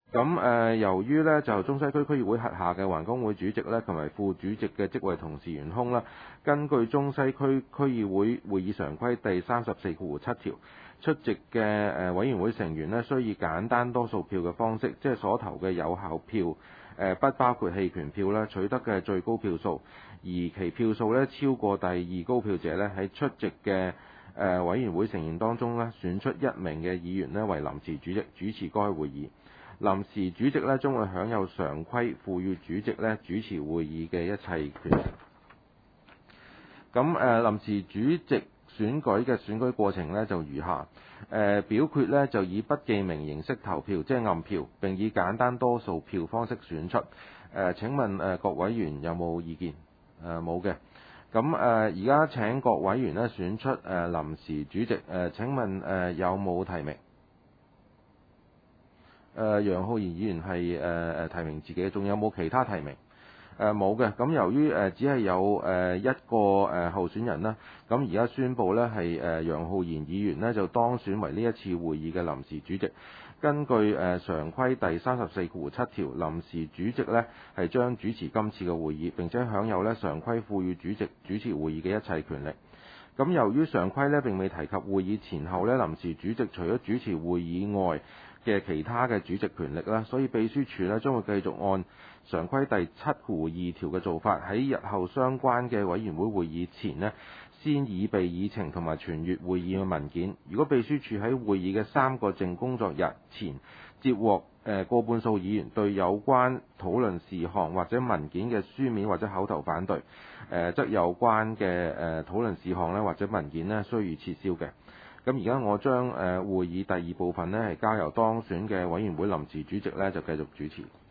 咁由於咧就中西區區議會轄下嘅環工會主席咧同埋副主席嘅職位同時懸空啦，根據中西區區議會會議常規第34.7條，出席嘅委員會成員咧需以簡單多數票嘅方式，即係所投嘅有效票不包括棄權票啦，取得嘅最高票數，而其票數咧超過第二高票者咧喺出席嘅委員會成員當中咧選出一名嘅議員咧為臨時主席，主持該會議。臨時主席咧將會享有常規賦予主席咧主持會議嘅一切權力。咁臨時主席選舉嘅選舉過程咧就如下：表決咧就以不記名形式投票，即係暗票，並以簡單多數票方式選出。請問各委員有冇意見？冇嘅。咁而家請各委員咧選出臨時主席。請問有冇提名？楊浩然議員係提名自己，仲有冇其他提名？冇嘅。咁由於只係有一個候選人啦，咁而家宣布呢係楊浩然議員呢就當選為呢一次會議嘅臨時主席。根據常規第34.7條，臨時主席呢係將主持今次嘅會議，並且享有呢常規賦予主席主持會議嘅一切權力。咁由於常規呢並未提及會議前後呢臨時主席除咗主持會議外嘅其他嘅主席權力啦，所以秘書處呢將會繼續按常規第7.2條嘅做法，喺日後相關嘅委員會會議前呢，先擬備議程同埋傳閱會議嘅文件。如果秘書處喺會議嘅3個淨工作日前接獲過半數議員對有關討論事項或者文件嘅書面或者口頭反對，則有關嘅討論事項呢或者文件呢需予撤銷嘅。咁而家我將會議第二部分呢係交由當選嘅委員會臨時主席呢就繼續主持。